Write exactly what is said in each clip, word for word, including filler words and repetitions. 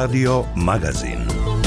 Radio Magazin.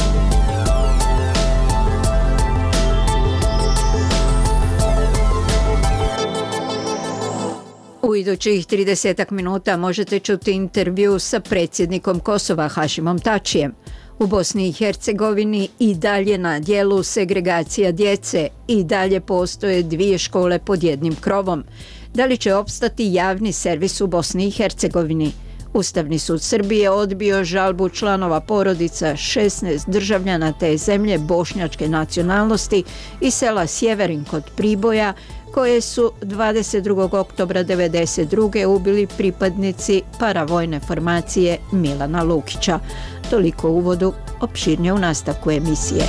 U idućih tridesetak minuta možete čuti intervju sa predsjednikom Kosova Hašimom Tačijem. U Bosni i Hercegovini i dalje na djelu segregacija djece, i dalje postoje dvije škole pod jednim krovom. Da li će opstati javni servis u Bosni i Hercegovini? Ustavni sud Srbije odbio žalbu članova porodica šesnaest državljana te zemlje bošnjačke nacionalnosti iz sela Sjeverin kod Priboja, koje su dvadeset drugog oktobra devedeset druge ubili pripadnici paravojne formacije Milana Lukića. Toliko u uvodu, opširnije u nastavku emisije.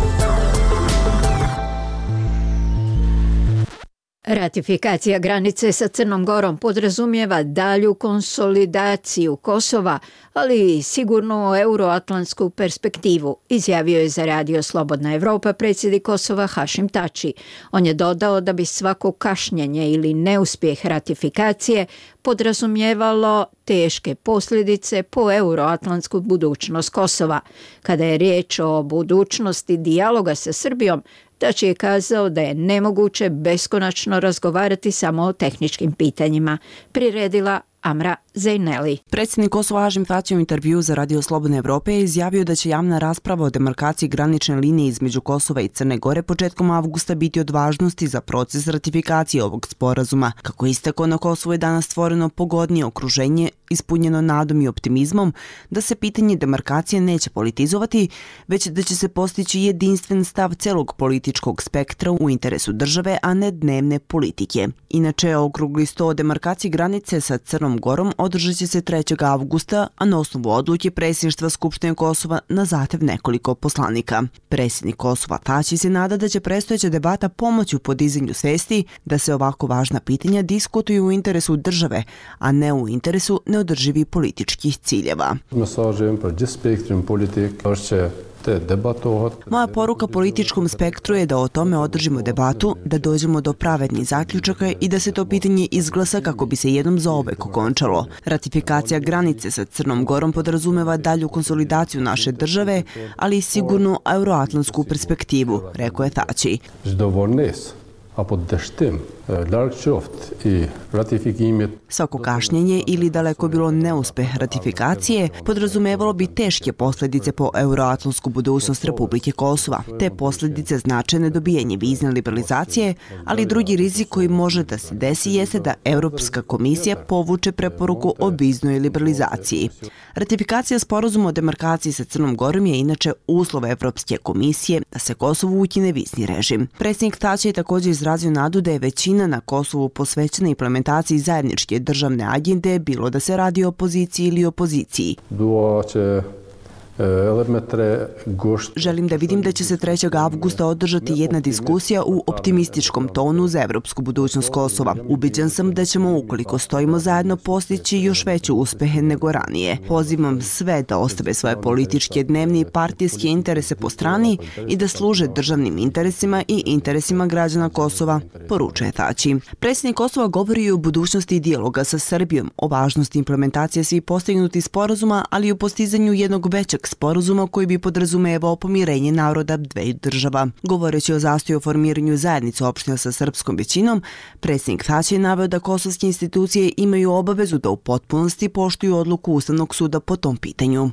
Ratifikacija granice sa Crnom Gorom podrazumijeva dalju konsolidaciju Kosova, ali i sigurnu euroatlantsku perspektivu, izjavio je za Radio Slobodna Evropa predsjednik Kosova Hašim Tači. On je dodao da bi svako kašnjenje ili neuspjeh ratifikacije podrazumijevalo teške posljedice po euroatlantsku budućnost Kosova. Kada je riječ o budućnosti dijaloga sa Srbijom, Tači je kazao da je nemoguće beskonačno razgovarati samo o tehničkim pitanjima. Priredila Amra Zejneli. Predsjednik Kosova Hašim Tači u intervju za Radio Slobodne Evrope je izjavio da će javna rasprava o demarkaciji granične linije između Kosova i Crne Gore početkom avgusta biti od važnosti za proces ratifikacije ovog sporazuma. Kako je istakao, na Kosovu je danas stvoreno pogodnije okruženje ispunjeno nadom i optimizmom da se pitanje demarkacije neće politizovati, već da će se postići jedinstven stav celog političkog spektra u interesu države, a ne dnevne politike. Inače, okrugli sto o demarkaciji granice sa Crnom Gorom održat će se trećeg avgusta, a na osnovu odluke predsjedništva Skupštine Kosova na zahtev nekoliko poslanika. Predsjednik Kosova Tači se nada da će predstojeća debata pomoći u podizanju svesti da se ovako važna pitanja diskutuju u interesu države, a ne u interesu neodrživih političkih ciljeva. Moja poruka političkom spektru je da o tome održimo debatu, da dođemo do pravednih zaključaka i da se to pitanje izglasa kako bi se jednom zauvek okončalo. Ratifikacija granice sa Crnom Gorom podrazumeva dalju konsolidaciju naše države, ali i sigurnu euroatlantsku perspektivu, rekao je Tači. Svako kašnjenje ili daleko bilo neuspeh ratifikacije podrazumevalo bi teške posljedice po euroatlantsku budućnost Republike Kosova. Te posljedice znače nedobijanje vizne liberalizacije, ali drugi rizik koji može da se desi jeste da Europska komisija povuče preporuku o viznoj liberalizaciji. Ratifikacija sporazuma o demarkaciji sa Crnom Gorom je inače uslov Evropske komisije da se Kosovu ukine vizni režim. Predsjednik Tači je također izrazio nadu da je većina na Kosovu posvećena implementaciji zajedničke državne agende, bilo da se radi o opoziciji ili opoziciji. Želim da vidim da će se trećeg avgusta održati jedna diskusija u optimističkom tonu za evropsku budućnost Kosova. Ubeđen sam da ćemo, ukoliko stojimo zajedno, postići još veće uspehe nego ranije. Pozivam sve da ostave svoje političke, dnevne i partijske interese po strani i da služe državnim interesima i interesima građana Kosova, poručuje Tači. Predsjednik Kosova govori i o budućnosti dijaloga sa Srbijom, o važnosti implementacije svih postignutih sporazuma, ali i o postizanju jednog većeg sporazuma koji bi podrazumevao pomirenje naroda dveju država. Govoreći o zastoju o formiranju zajednice opština sa srpskom većinom, predsjednik Tači je naveo da kosovske institucije imaju obavezu da u potpunosti poštuju odluku Ustavnog suda po tom pitanju.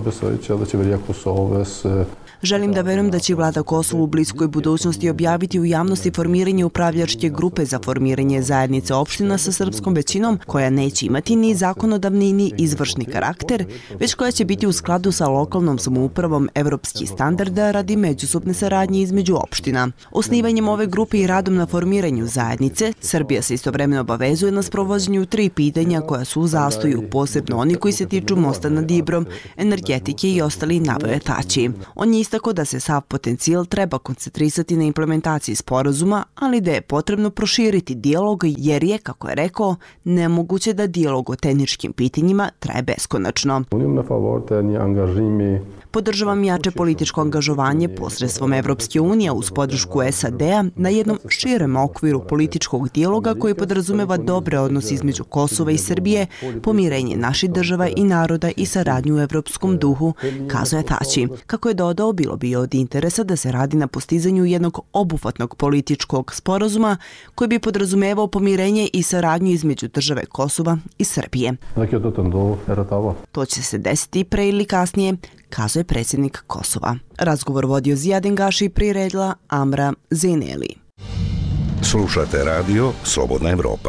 Želim da verujem da će vlada Kosova u bliskoj budućnosti objaviti u javnosti formiranje upravljačke grupe za formiranje zajednice opština sa srpskom većinom, koja neće imati ni zakonodavni ni izvršni karakter, već koja će biti u skladu sa lokalnom samoupravom evropskih standarda radi međusobne saradnje između opština. Osnivanjem ove grupe i radom na formiranju zajednice, Srbija se istovremeno obavezuje na sprovođenju tri pitanja koja su u zastoju, posebno oni koji se tiču mosta nad Ibrom, energetike i ostali, naveo je Tači. On je tako da se sav potencijal treba koncentrisati na implementaciji sporazuma, ali da je potrebno proširiti dijalog jer je, kako je rekao, nemoguće da dijalog o tehničkim pitanjima traje beskonačno. Podržavam jače političko angažovanje posredstvom Evropske unije uz podršku S A D-a na jednom širem okviru političkog dijaloga koji podrazumeva dobre odnose između Kosova i Srbije, pomirenje naših država i naroda i saradnju u evropskom duhu, kazao je Tači. Kako je dodao, bilo bi od interesa da se radi na postizanju jednog obuhvatnog političkog sporazuma koji bi podrazumevao pomirenje i saradnju između države Kosova i Srbije. To će se desiti pre ili kasnije, kazao je predsjednik Kosova. Razgovor vodio Zijaden Gaši i priredila Amra Zeneli. Slušate radio Slobodna Evropa.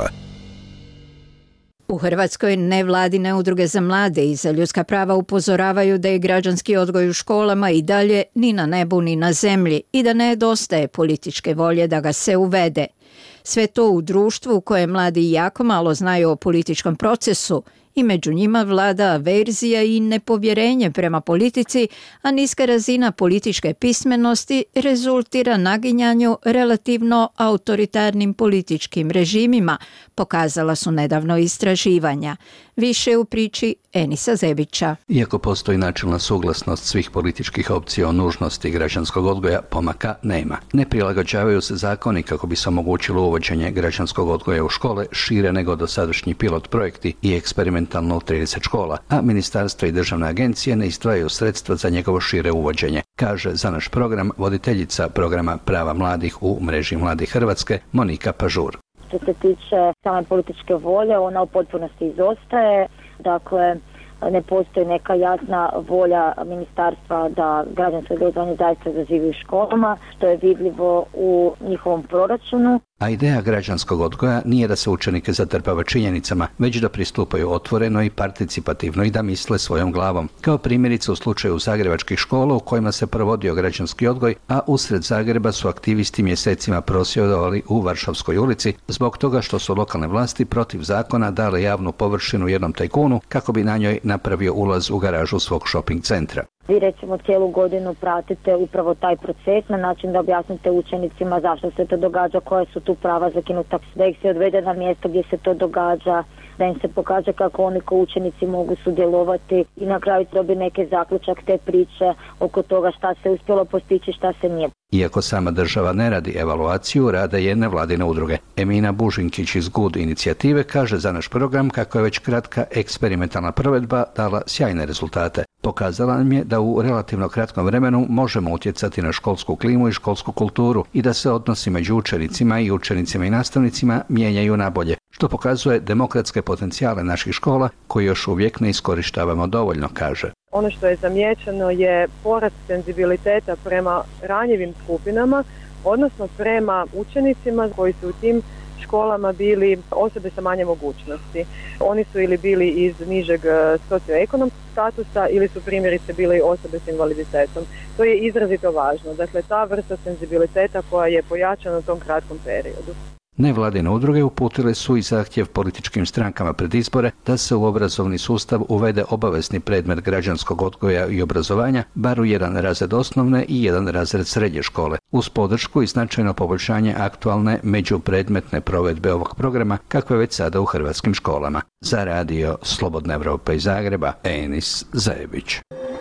U Hrvatskoj nevladine udruge za mlade i za ljudska prava upozoravaju da je građanski odgoj u školama i dalje ni na nebu ni na zemlji i da nedostaje političke volje da ga se uvede. Sve to u društvu u kojem mladi jako malo znaju o političkom procesu i među njima vlada averzija i nepovjerenje prema politici, a niska razina političke pismenosti rezultira naginjanju relativno autoritarnim političkim režimima, pokazala su nedavno istraživanja. Više u priči Enisa Zebića. Iako postoji načelna suglasnost svih političkih opcija o nužnosti građanskog odgoja, pomaka nema. Ne prilagođavaju se zakoni kako bi se omogućilo uvođenje građanskog odgoja u škole šire nego dosadašnji pilot projekti i eksperimentalno u trideset škola, a ministarstva i državne agencije ne izdvajaju sredstva za njegovo šire uvođenje, kaže za naš program voditeljica programa Prava mladih u mreži Mladih Hrvatske Monika Pažur. Što se tiče same političke volje, ona u potpunosti izostaje. Dakle, ne postoji neka jasna volja ministarstva da građansko obrazovanje zaista zaživi u školama, što je vidljivo u njihovom proračunu. A ideja građanskog odgoja nije da se učenike zatrpava činjenicama, već da pristupaju otvoreno i participativno i da misle svojom glavom. Kao primjerice u slučaju zagrebačkih škola u kojima se provodio građanski odgoj, a usred Zagreba su aktivisti mjesecima prosvjedovali u Varšavskoj ulici zbog toga što su lokalne vlasti protiv zakona dale javnu površinu jednom tajkunu kako bi na njoj napravio ulaz u garažu svog shopping centra. Vi recimo cijelu godinu pratite upravo taj proces na način da objasnite učenicima zašto se to događa, koje su tu prava zakinuta, da ih se odvede na mjesto gdje se to događa, da im se pokaže kako oni kao učenici mogu sudjelovati i na kraju dobi neki zaključak te priče oko toga šta se uspjelo postići, šta se nije. Iako sama država ne radi evaluaciju, rade jedne vladine udruge. Emina Bužinkić iz Good inicijative kaže za naš program kako je već kratka eksperimentalna provedba dala sjajne rezultate. Pokazala nam je da u relativno kratkom vremenu možemo utjecati na školsku klimu i školsku kulturu i da se odnosi među učenicima i učenicima i nastavnicima mijenjaju na bolje, što pokazuje demokratske potencijale naših škola koje još uvijek ne iskorištavamo dovoljno, kaže. Ono što je zamijećeno je porast senzibiliteta prema ranjivim skupinama, odnosno prema učenicima koji su u tim školama bili osobe sa manje mogućnosti. Oni su ili bili iz nižeg socioekonomskog statusa ili su primjerice bili osobe s invaliditetom. To je izrazito važno. Dakle, ta vrsta senzibiliteta koja je pojačana u tom kratkom periodu. Nevladine udruge uputile su i zahtjev političkim strankama pred izbore da se u obrazovni sustav uvede obavezni predmet građanskog odgoja i obrazovanja, bar u jedan razred osnovne i jedan razred srednje škole, uz podršku i značajno poboljšanje aktualne međupredmetne provedbe ovog programa, kakve već sada u hrvatskim školama. Za radio Slobodna Evropa iz Zagreba, Enis Zajebić.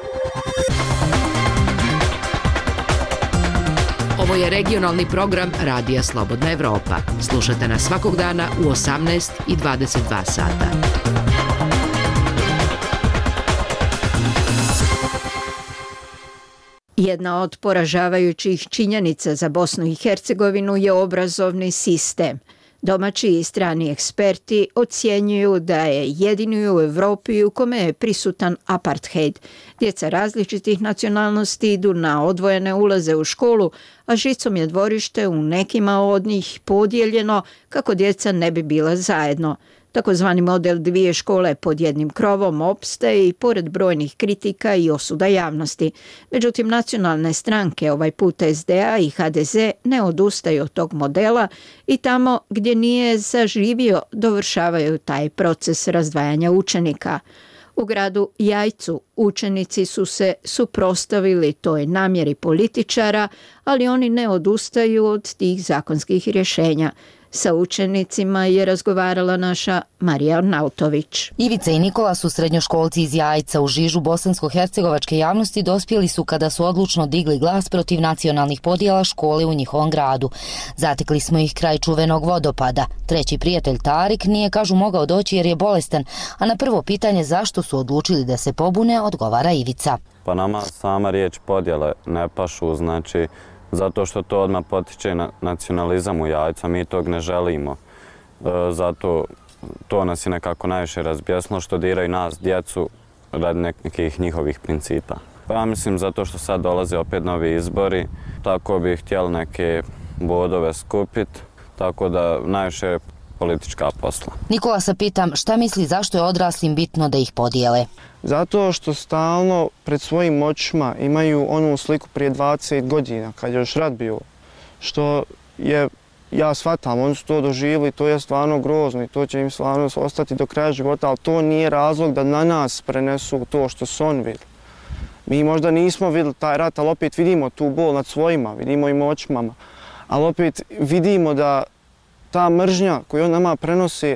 Ovo je regionalni program Radija Slobodna Evropa. Slušate nas svakog dana u osamnaest i dvadeset dva sata. Jedna od poražavajućih činjenica za Bosnu i Hercegovinu je obrazovni sistem. Domaći i strani eksperti ocjenjuju da je jedini u Europi u kome je prisutan apartheid. Djeca različitih nacionalnosti idu na odvojene ulaze u školu, a žicom je dvorište u nekima od njih podijeljeno kako djeca ne bi bila zajedno. Takozvani model dvije škole pod jednim krovom opstaje i pored brojnih kritika i osuda javnosti. Međutim, nacionalne stranke, ovaj put S D A i H D Z, ne odustaju od tog modela i tamo gdje nije zaživio dovršavaju taj proces razdvajanja učenika. U gradu Jajcu učenici su se suprotstavili toj namjeri političara, ali oni ne odustaju od tih zakonskih rješenja. Sa učenicima je razgovarala naša Marija Arnautović. Ivica i Nikola su srednjoškolci iz Jajca. U žižu bosansko-hercegovačke javnosti dospjeli su kada su odlučno digli glas protiv nacionalnih podjela škole u njihovom gradu. Zatekli smo ih kraj čuvenog vodopada. Treći prijatelj Tarik nije, kažu, mogao doći jer je bolestan, a na prvo pitanje zašto su odlučili da se pobune odgovara Ivica. Pa nama sama riječ podjele ne pašu, znači zato što to odmah potiče na nacionalizam u Jajcu, a mi tog ne želimo. E, zato to nas je nekako najviše razbjesno što diraju nas, djecu, radi nekih njihovih principa. Pa ja mislim zato što sad dolaze opet novi izbori, tako bi htjeli neke bodove skupiti, tako da najviše politička posla. Nikola se pitam šta misli zašto je odraslim bitno da ih podijele. Zato što stalno pred svojim očima imaju onu sliku prije dvadeset godina, kad je još rat bio, što je, ja shvatam, oni su to doživjeli, to je stvarno grozno i to će im stvarno ostati do kraja života, ali to nije razlog da na nas prenesu to što su oni vidjeli. Mi možda nismo vidjeli taj rat, ali opet vidimo tu bol nad svojima, vidimo im očima, ali opet vidimo da ta mržnja koju on nama prenosi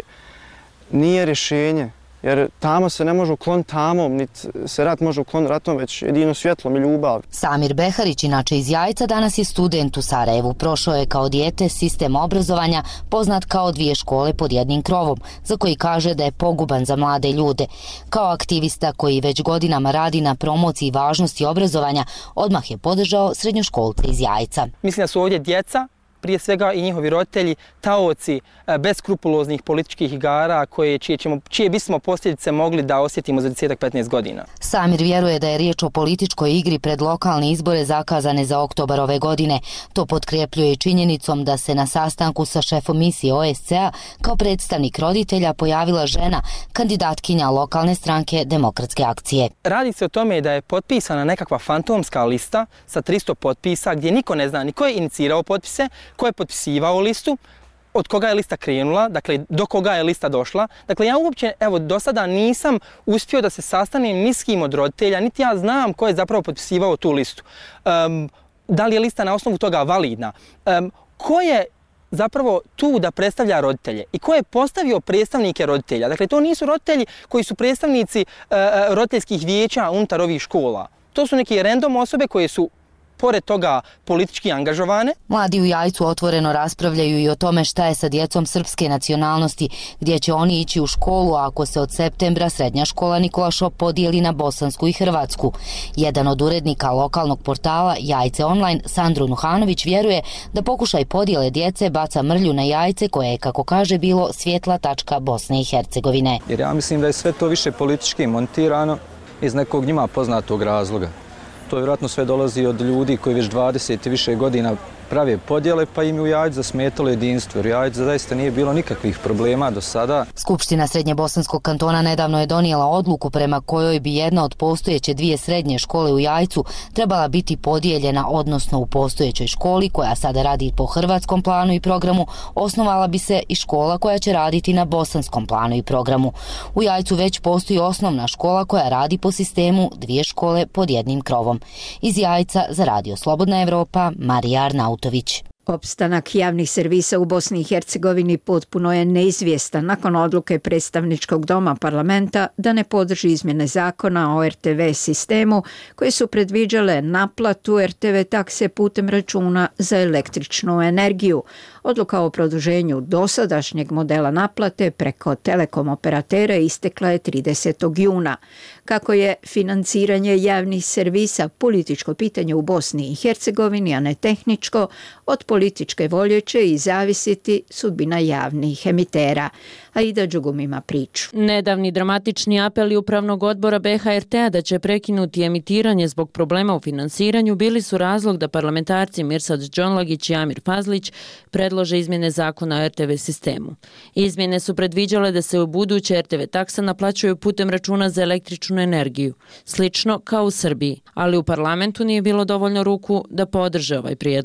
nije rješenje. Jer tamo se ne može ukloniti tamom, niti se rat može ukloniti ratom, već jedino svjetlom i ljubav. Samir Beharić, inače iz Jajca, danas je student u Sarajevu. Prošao je kao dijete sistem obrazovanja poznat kao dvije škole pod jednim krovom, za koji kaže da je poguban za mlade ljude. Kao aktivista koji već godinama radi na promociji važnosti obrazovanja, odmah je podržao srednjoškolce iz Jajca. Mislim da su ovdje djeca, prije svega i njihovi roditelji, taoci beskrupuloznih političkih igara koje, čije, ćemo, čije bismo posljedice mogli da osjetimo za deset do petnaest godina. Samir vjeruje da je riječ o političkoj igri pred lokalne izbore zakazane za oktobar ove godine. To potkrepljuje i činjenicom da se na sastanku sa šefom misije O S C-a kao predstavnik roditelja pojavila žena, kandidatkinja lokalne stranke Demokratske akcije. Radi se o tome da je potpisana nekakva fantomska lista sa tristo potpisa gdje niko ne zna ni ko je inicirao potpise, ko je potpisivao listu, od koga je lista krenula, dakle do koga je lista došla. Dakle, ja uopće, evo, do sada nisam uspio da se sastanem ni s kim od roditelja, niti ja znam ko je zapravo potpisivao tu listu. Um, da li je lista na osnovu toga validna? Um, ko je zapravo tu da predstavlja roditelje i ko je postavio predstavnike roditelja? Dakle, to nisu roditelji koji su predstavnici uh, roditeljskih vijeća unutar ovih škola. To su neke random osobe koje su pored toga politički angažovane. Mladi u Jajcu otvoreno raspravljaju i o tome šta je sa djecom srpske nacionalnosti, gdje će oni ići u školu ako se od septembra srednja škola Nikola Šop podijeli na bosansku i hrvatsku. Jedan od urednika lokalnog portala Jajce Online, Sandro Nuhanović, vjeruje da pokušaj podijele djece baca mrlju na Jajce koje je, kako kaže, bilo svjetla tačka Bosne i Hercegovine. Jer ja mislim da je sve to više politički montirano iz nekog njima poznatog razloga. To vjerojatno sve dolazi od ljudi koji već dvadeset i više godina prave podjele, pa im u Jajcu zasmetalo jedinstvo. U Jajcu zaista nije bilo nikakvih problema do sada. Skupština Srednje Bosanskog kantona nedavno je donijela odluku prema kojoj bi jedna od postojeće dvije srednje škole u Jajcu trebala biti podijeljena, odnosno u postojećoj školi koja sada radi po hrvatskom planu i programu, osnovala bi se i škola koja će raditi na bosanskom planu i programu. U Jajcu već postoji osnovna škola koja radi po sistemu dvije škole pod jednim krovom. Iz Jajca za Radio Slobodna Evropa, Marija Arnautović. Opstanak javnih servisa u Bosni i Hercegovini potpuno je neizvjestan nakon odluke predstavničkog doma parlamenta da ne podrži izmjene zakona o R T V sistemu koje su predviđale naplatu R T V takse putem računa za električnu energiju. Odluka o produženju dosadašnjeg modela naplate preko telekom operatera istekla je tridesetog juna. Kako je financiranje javnih servisa političko pitanje u Bosni i Hercegovini, a ne tehničko, od političke volje će i zavisiti sudbina javnih emitera. Aida Đugum ima priču. Nedavni dramatični apeli Upravnog odbora B H R T-a da će prekinuti emitiranje zbog problema u finansiranju bili su razlog da parlamentarci Mirsad Džonlagić i Amir Fazlić predlože izmjene zakona o R T V sistemu. Izmjene su predviđale da se u buduće R T V taksa naplaćuju putem računa za električnu energiju, slično kao u Srbiji, ali u parlamentu nije bilo dovoljno ruku da podrže ovaj prijedlog.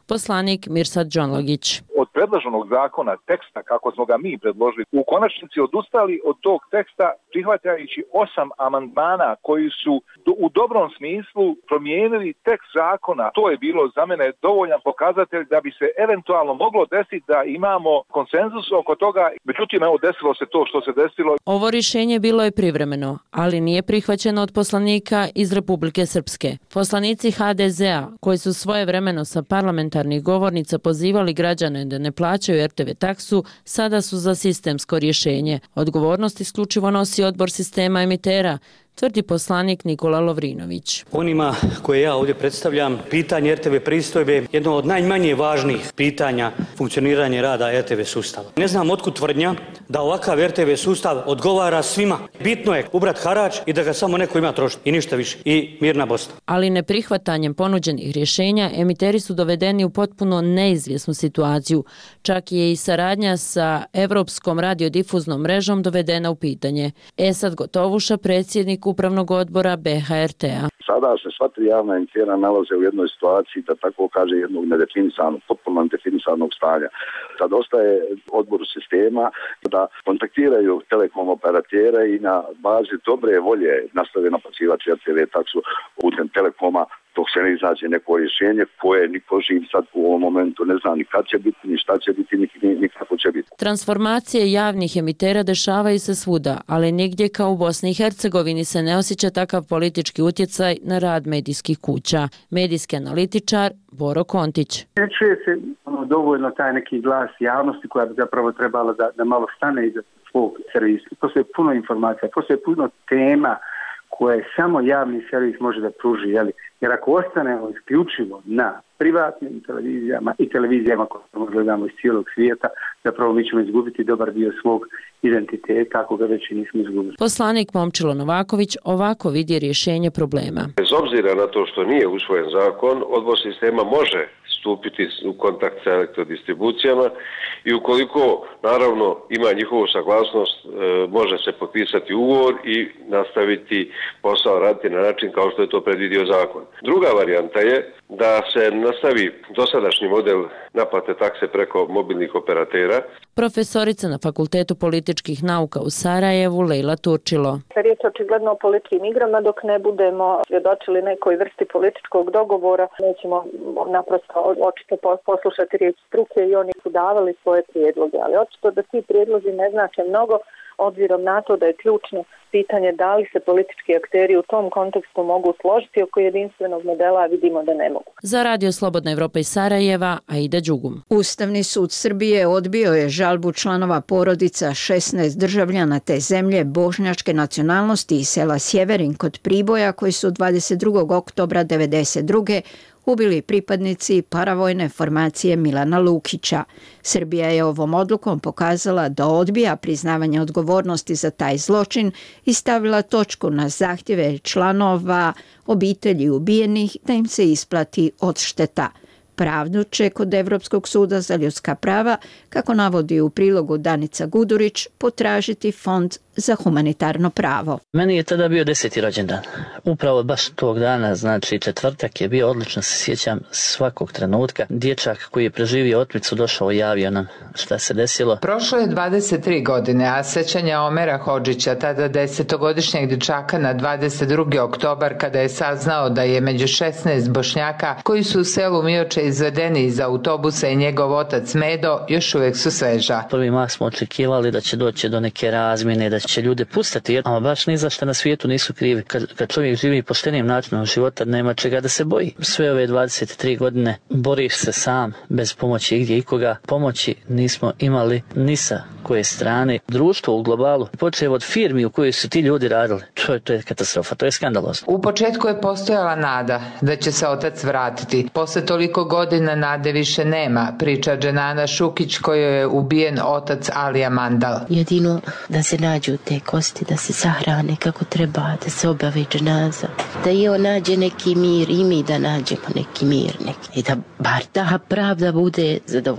Poslanik Mirsad Džonlagić. Od predloženog zakona, teksta kako smo ga mi predložili, u konačnici odustali od tog teksta prihvatajući osam amandmana koji su u dobrom smislu promijenili tekst zakona. To je bilo za mene dovoljan pokazatelj da bi se eventualno moglo desiti da imamo konsenzus oko toga. Međutim, evo desilo se to što se desilo. Ovo rješenje bilo je privremeno, ali nije prihvaćeno od poslanika iz Republike Srpske. Poslanici ha de zea, koji su svojevremeno sa parlamentarnih govornica pozivali građane da ne plaćaju er te ve taksu, sada su za sistemsko rješenje. Odgovornost isključivo nosi odbor sistema emitera, tvrdi poslanik Nikola Lovrinović. Onima koje ja ovdje predstavljam, pitanje er te ve pristojbe je jedno od najmanje važnijih pitanja funkcioniranja rada er te ve sustava. Ne znam otkud tvrdnja da ovakav er te ve sustav odgovara svima. Bitno je ubrat harač i da ga samo neko ima trošiti i ništa više. I mirna Bosna. Ali neprihvatanjem ponuđenih rješenja emiteri su dovedeni u potpuno neizvjesnu situaciju. Čak je i saradnja sa Evropskom radiodifuznom mrežom dovedena u pitanje. Esad Gotovuša, predsjednik Upravnog odbora be ha er te-a. Sada se sva tri javna emitera nalaze u jednoj situaciji, da tako kaže, jednog nedefinisanog, potpuno nedefinisanog stanja. Sad ostaje odboru sistema da kontaktiraju telekom operatere i na bazi dobre volje nastave naplaćivati er te ve taksu putem telekoma, dok se ne izađe neko rješenje koje niko živ sad u ovom momentu ne zna ni kad će biti, ni šta će biti, ni, ni kako će biti. Transformacije javnih emitera dešavaju se svuda, ali nigdje kao u Bosni i Hercegovini se ne osjeća takav politički utjecaj na rad medijskih kuća. Medijski analitičar Boro Kontić. Ne čuje se ono, dovoljno taj neki glas javnosti koja bi zapravo trebala da, da malo stane iza svog servisa. Postoje puno informacija, postoje puno tema koje samo javni servis može da pruži. Jeli? Jer ako ostanemo isključivo na privatnim televizijama i televizijama koje gledamo iz cijelog svijeta, zapravo mi ćemo izgubiti dobar dio svog identiteta ako ga već i nismo izgubili. Poslanik Momčilo Novaković ovako vidi rješenje problema. Bez obzira na to što nije usvojen zakon, odbor sistema može stupiti u kontakt sa elektrodistribucijama i ukoliko naravno ima njihovu saglasnost, može se potpisati ugovor i nastaviti posao raditi na način kao što je to predvidio zakon. Druga varijanta je da se nastavi dosadašnji model naplate takse preko mobilnih operatera. Profesorica na Fakultetu političkih nauka u Sarajevu Lejla Turčilo. Riječ je očigledno o političkim igrama, dok ne budemo svjedočili nekoj vrsti političkog dogovora, nećemo naprosto očito poslušati riječ struke i oni su davali svoje prijedloge, ali očito da ti prijedlozi ne znače mnogo, obzirom na to da je ključno pitanje da li se politički akteri u tom kontekstu mogu složiti oko jedinstvenog modela, a vidimo da ne mogu. Za Radio Slobodna Evropa iz Sarajeva, Aida Đugum. Ustavni sud Srbije odbio je žalbu članova porodica šesnaest državljana te zemlje bošnjačke nacionalnosti iz sela Sjeverin kod Priboja koji su dvadeset drugog oktobra devedeset druge ubili pripadnici paravojne formacije Milana Lukića. Srbija je ovom odlukom pokazala da odbija priznavanje odgovornosti za taj zločin i stavila točku na zahtjeve članova obitelji ubijenih da im se isplati odšteta. Pravdu će kod Evropskog suda za ljudska prava, kako navodi u prilogu Danica Gudurić, potražiti Fond za humanitarno pravo. Meni je tada bio deseti rođendan. Upravo baš tog dana, znači četvrtak je bio, odlično se sjećam svakog trenutka. Dječak koji je preživio otmicu došao i javio nam šta se desilo. Prošlo je dvadeset tri godine, a sećanja Omera Hodžića, tada desetogodišnjeg dječaka na dvadeset drugi oktobar, kada je saznao da je među šesnaest Bošnjaka koji su u selu Mioče izvedeni iz autobusa i njegov otac Medo, još uvijek su sveža. Prvi mah smo očekivali da će doći do neke razmjene, da će ljude pustiti, jer ama baš ni za šta na svijetu nisu krivi. Kad, kad čovjek živi poštenim načinom života, nema čega da se boji. Sve ove dvadeset tri godine boriš se sam, bez pomoći igdje ikoga. Pomoći nismo imali ni sa koje strane. Društvo u globalu, počev od firmi u kojoj su ti ljudi radili, to je, to je katastrofa, to je skandalozno. U početku je postojala nada da će se otac vratiti. Posle toliko godina nade više nema, priča Dženana Šukić kojoj je ubijen otac Alija Mandal. Jedino da se nađu te kosti, da se sahrane kako treba, da se obavi dženaza, da i on nađe neki mir i mi da nađemo neki mir neki. I da bar ta pravda bude zadovoljena.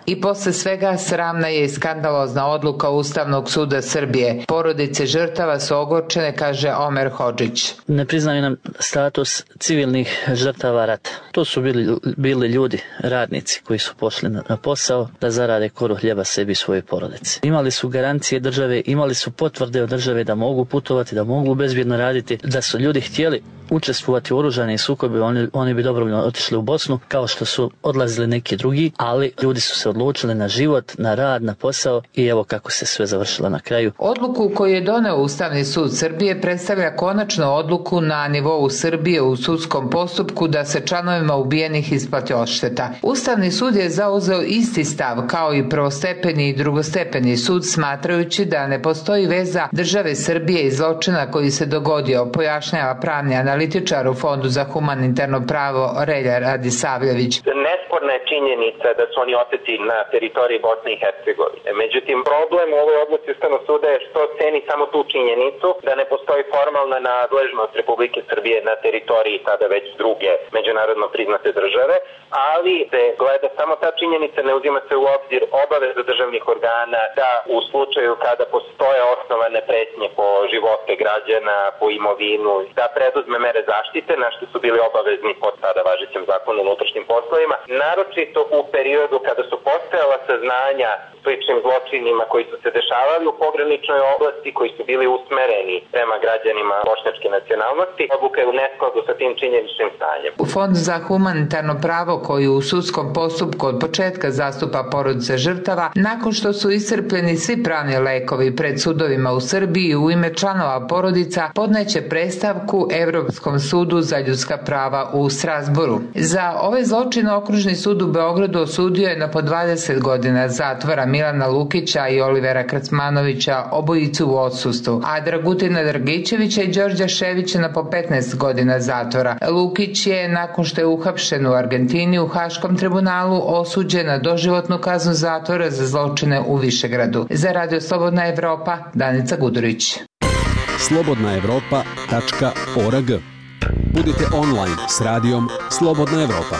I posle svega sramna je i skandalozna odluka Ustavnog suda Srbije. Porodice žrtava su ogorčene, kaže Omer Hodžić. Ne priznaju nam status civilnih žrtava rata. To su bili, bili ljudi, radnici koji su pošli na, na posao da zarade koru hljeba sebi i svoje porodice. Imali su garancije države, imali su potvrde od države da mogu putovati, da mogu bezbjedno raditi, da su ljudi htjeli učestvovati u oružanim sukobi, oni, oni bi dobrovoljno otišli u Bosnu, kao što su odlazili neki drugi, ali ljudi su se odlučili na život, na rad, na posao i evo kako se sve završilo na kraju. Odluku koju je doneo Ustavni sud Srbije predstavlja konačnu odluku na nivou Srbije u sudskom postupku da se članovima ubijenih isplati odšteta. Ustavni sud je zauzeo isti stav kao i prvostepeni i drugostepeni sud, smatrajući da ne postoji veza države Srbije i zločina koji se dogodio, pojašnjava pravni analitičar u Fondu za humanitarno pravo Relja Radisavljević. Nesporna je činjenica da su oni oteti na teritoriji Bosne i Hercegovine. Međutim, problem u ovoj odluci Ustavnog suda je što ceni samo tu činjenicu da ne postoji formalna nadležnost Republike Srbije na teritoriji tada već druge međunarodno priznate države, ali se gleda samo ta činjenica, ne uzima se u obzir obaveza državnih organa da u slučaju kada postoje osnovane pretnje po živote građana, po imovinu, da preduzme mere zaštite, na što su bili obavezni pod tada važećem zakonu o unutrašnjim poslovima, naročito u periodu kada su postojala saznanja sličnim zločinima koji su se dešavali u pograničnoj oblasti, koji su bili usmereni prema građanima bošnjačke nacionalnosti. Odluka je u neskladu sa tim činjeničnim stanjem. U Fondu za humanitarno pravo koji u sudskom postupku od početka zastupa porodice žrtava, nakon što su iscrpljeni svi pravni lekovi pred sudovima u Srbiji u ime članova porodica, podneće predstavku Evropskom sudu za ljudska prava u Strasboru. Za ove zločine Okružni sud u Beogradu osudio je na po dvadeset godina zatvora Milana Lukića i Olivera Kracmanovića, obojicu u odsustvu, a Dragutina Dragićevića i Đorđa Ševića na po petnaest godina zatvora. Lukić je, nakon što je uhapšen u Argentini u Haškom tribunalu, osuđen na doživotnu kaznu zatvora za zločine u Višegradu. Za Radio Slobodna Evropa, Danica Gudurić. slobodna evropa tačka org. Budite online s radijom Slobodna Evropa.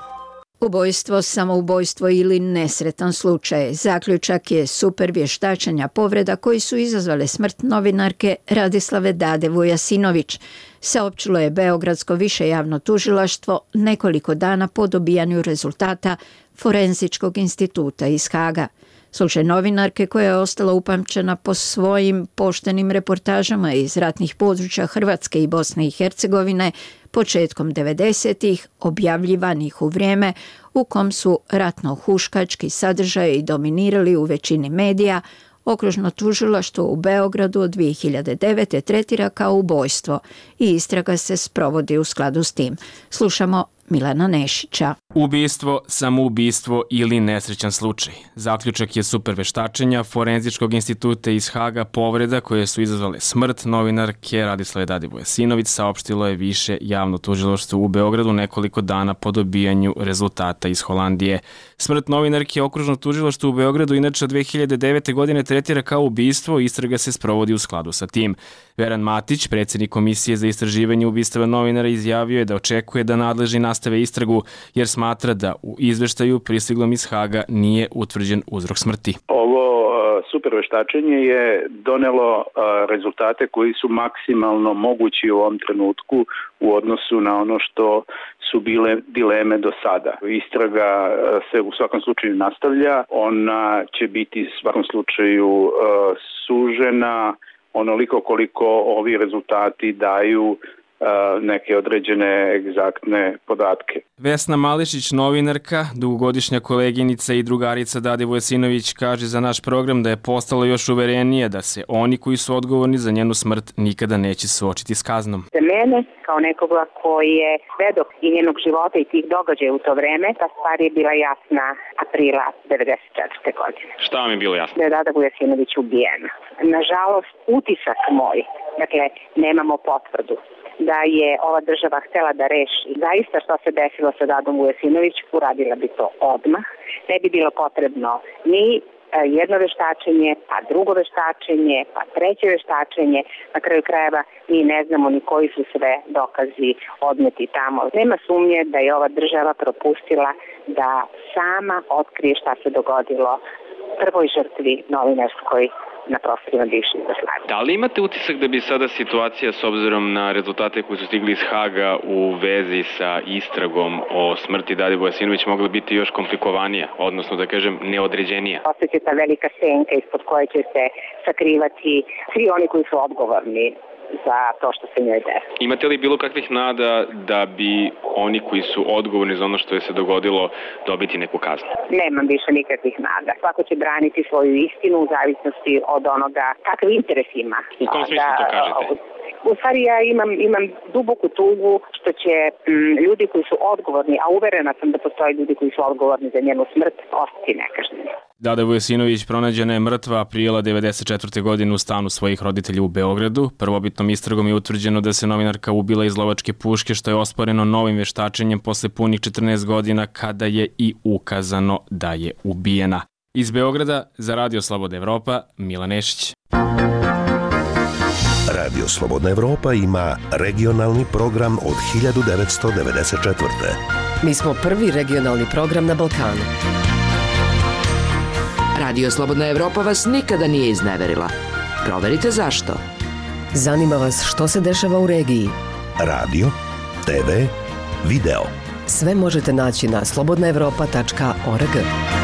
Ubojstvo, samoubojstvo ili nesretan slučaj. Zaključak je super vještačenja povreda koji su izazvale smrt novinarke Radislave Dade Vujasinović. Saopćilo je Beogradsko više javno tužilaštvo nekoliko dana po dobijanju rezultata Forenzičkog instituta iz Haga. Slučaj novinarke koja je ostala upamćena po svojim poštenim reportažama iz ratnih područja Hrvatske i Bosne i Hercegovine početkom devedesetih, objavljivanih u vrijeme u kom su ratno-huškački sadržaji dominirali u većini medija, Okružno tužilaštvo u Beogradu od dvije hiljade devete. tretira kao ubojstvo i istraga se sprovodi u skladu s tim. Slušamo Milana Nešića. Ubistvo, samoubistvo ili nesrećan slučaj. Zaključak je super veštačenja Forenzičkog instituta iz Haga povreda koje su izazvale smrt novinarke Radislave Dade Vujasinović, saopštilo je više javno tužilaštvo u Beogradu nekoliko dana po dobijanju rezultata iz Holandije. Smrt novinarke Okružno tužilaštvo u Beogradu inače dvije hiljade devete. godine tretira kao ubistvo i istraga se sprovodi u skladu sa tim. Veran Matić, predsjednik Komisije za istraživanje ubistava novinara, izjavio je da očekuje da nadležni nastave istragu jer smatra da u izveštaju pristiglom iz Haga nije utvrđen uzrok smrti. Ovo super veštačenje je donelo rezultate koji su maksimalno mogući u ovom trenutku u odnosu na ono što su bile dileme do sada. Istraga se u svakom slučaju nastavlja, ona će biti u svakom slučaju sužena onoliko koliko ovi rezultati daju neke određene egzaktne podatke. Vesna Mališić, novinarka, dugogodišnja koleginica i drugarica Dade Vujasinović, kaže za naš program da je postalo još uverenije da se oni koji su odgovorni za njenu smrt nikada neće suočiti s kaznom. Za mene, kao nekoga koji je svedok i njenog života i tih događaja u to vreme, ta stvar je bila jasna aprila devedeset četvrte. godine. Šta vam je bilo jasno? Da je Dada Vujasinović ubijena. Nažalost, utisak moj, dakle, nemamo potvrdu da je ova država htela da reši zaista što se desilo sa Dadom Vujasinović, uradila bi to odmah. Ne bi bilo potrebno ni jedno veštačenje, pa drugo veštačenje, pa treće veštačenje. Na kraju krajeva mi ne znamo ni koji su sve dokazi odneti tamo. Nema sumnje da je ova država propustila da sama otkrije šta se dogodilo prvoj žrtvi novinarskoj na prostorima bivše Jugoslavije. Da li imate utisak da bi sada situacija s obzirom na rezultate koji su stigli iz Haga u vezi sa istragom o smrti Dade Vujasinović mogla biti još komplikovanija, odnosno da kažem neodređenija? Ostaće ta velika senka ispod koje će se sakrivati svi oni koji su odgovorni za to što se njoj desi. Imate li bilo kakvih nada da bi oni koji su odgovorni za ono što je se dogodilo dobiti neku kaznu? Nemam više nikakvih nada. Svako će braniti svoju istinu u zavisnosti od onoga kakav interes ima. U kom smislu to kažete? U stvari ja imam, imam duboku tugu što će m, ljudi koji su odgovorni, a uverena sam da postoje ljudi koji su odgovorni za njenu smrt, ostati nekažnjeni. Dada Vujasinović pronađena je mrtva aprila devedeset četvrte godine u stanu svojih roditelja u Beogradu. Prvobitnom istragom je utvrđeno da se novinarka ubila iz lovačke puške, što je osporeno novim veštačenjem posle punih četrnaest godina kada je i ukazano da je ubijena. Iz Beograda za Radio Slobodna Evropa, Milan Nešić. Radio Slobodna Evropa ima regionalni program od hiljadu devetsto devedeset četvrte. Mi smo prvi regionalni program na Balkanu. Radio Slobodna Evropa vas nikada nije izneverila. Proverite zašto. Zanima vas što se dešava u regiji. Radio, te ve, video. Sve možete naći na slobodna evropa tačka org.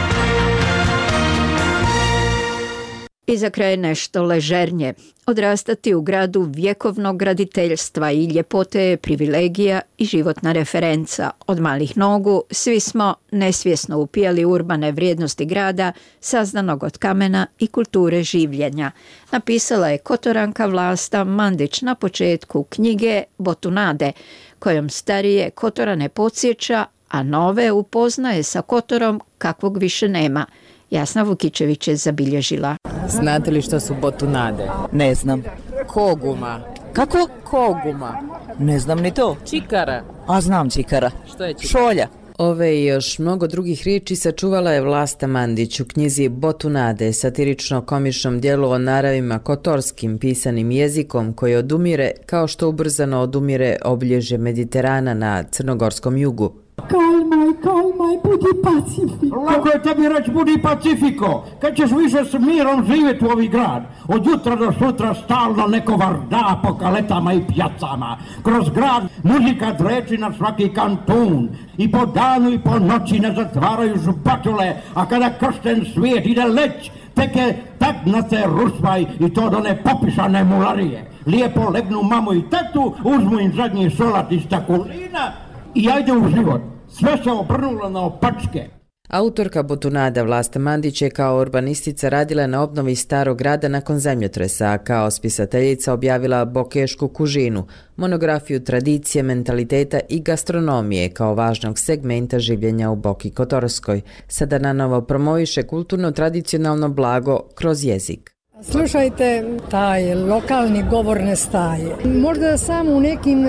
I za kraj nešto ležernje. Odrastati u gradu vjekovnog graditeljstva i ljepote je privilegija i životna referenca. Od malih nogu svi smo nesvjesno upijali urbane vrijednosti grada, saznanog od kamena i kulture življenja. Napisala je Kotoranka Vlasta Mandić na početku knjige Botunade, kojom starije Kotorane podsjeća, a nove upoznaje sa Kotorom kakvog više nema. Jasna Vukičević je zabilježila. Znate li što su botunade? Ne znam. Koguma. Kako? Koguma. Ne znam ni to. Čikara. A znam čikara. Što je čikara? Šolja. Ove i još mnogo drugih riječi sačuvala je Vlasta Mandić u knjizi Botunade, satirično-komičnom dijelu o naravima kotorskim pisanim jezikom koji odumire kao što ubrzano odumire obilježje Mediterana na crnogorskom jugu. Kalmaj, kalmaj, budi pacifiko. Lako je tebi reći budi pacifiko, kad ćeš više s mirom živjeti u ovi grad. Od jutra do sutra stalno neko varda po kaletama i pjacama. Kroz grad muzika dreči na svaki kantun. I po danu i po noći ne zatvaraju žbatule, a kada kršten svijet ide leć, teke tak na se rusvaj i to do ne popišane mularije. Lijepo legnu mamu i tetu, uzmu im zadnji solat iz takulina i ajde u život. Sve se obrnulo na opačke. Autorka Botunada Vlasta Mandić je kao urbanistica radila na obnovi starog grada nakon zemljotresa, a kao spisateljica objavila Bokešku kužinu, monografiju tradicije, mentaliteta i gastronomije kao važnog segmenta življenja u Boki Kotorskoj. Sada nanovo promoviše kulturno tradicionalno blago kroz jezik. Slušajte, taj lokalni govor ne staje. Možda samo u nekim e,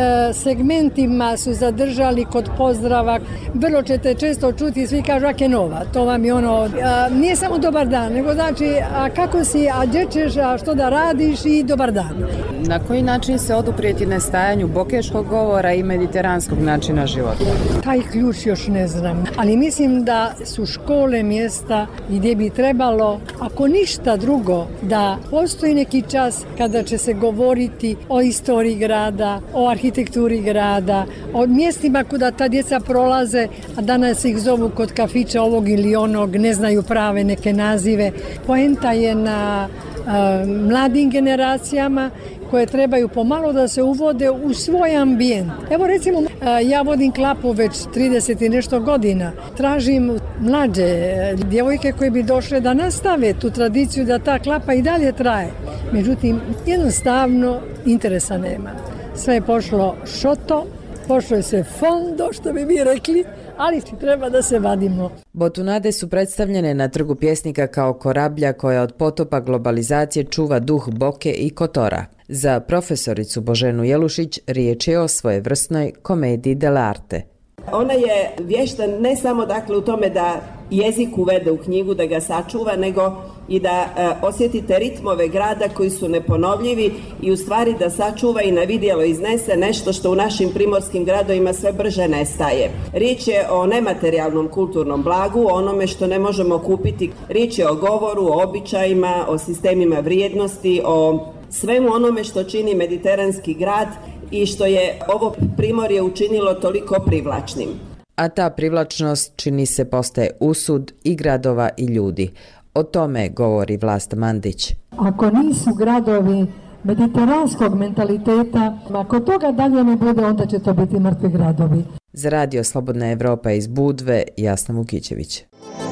segmentima su zadržali kod pozdrava. Vrlo ćete često čuti, svi kažu ak je nova. To vam je ono, a, nije samo dobar dan, nego znači a kako si, a gdje ćeš, a što da radiš i dobar dan. Na koji način se oduprijeti nestajanju bokeškog govora i mediteranskog načina života? Taj ključ još ne znam, ali mislim da su škole mjesta gdje bi trebalo, ako ništa drugo, da postoji neki čas kada će se govoriti o istoriji grada, o arhitekturi grada, o mjestima kuda ta djeca prolaze, a danas ih zovu kod kafića ovog ili onog, ne znaju prave neke nazive. Poenta je na a, mladim generacijama koje trebaju pomalo da se uvode u svoj ambijent. Evo recimo, ja vodim klapu već trideset i nešto godina. Tražim mlađe djevojke koje bi došle da nastave tu tradiciju da ta klapa i dalje traje. Međutim, jednostavno interesa nema. Sve je pošlo šoto, pošlo je sve fondo, što bi mi rekli, ali treba da se vadimo. Botunade su predstavljene na Trgu pjesnika kao korablja koja od potopa globalizacije čuva duh Boke i Kotora. Za profesoricu Boženu Jelušić riječ je o svojevrsnoj komediji dell'arte. Ona je vješta ne samo dakle u tome da jezik uvede u knjigu, da ga sačuva, nego i da e, osjetite ritmove grada koji su neponovljivi i u stvari da sačuva i na vidjelo iznese nešto što u našim primorskim gradovima sve brže nestaje. Riječ je o nematerijalnom kulturnom blagu, o onome što ne možemo kupiti. Riječ je o govoru, o običajima, o sistemima vrijednosti, o svemu onome što čini mediteranski grad i što je ovo primorje učinilo toliko privlačnim. A ta privlačnost čini se postaje usud i gradova i ljudi. O tome govori Vlasta Mandić. Ako nisu gradovi mediteranskog mentaliteta, ako toga dalje ne bude, onda će to biti mrtvi gradovi. Za Radio Slobodna Evropa iz Budve, Jasna Vukićević.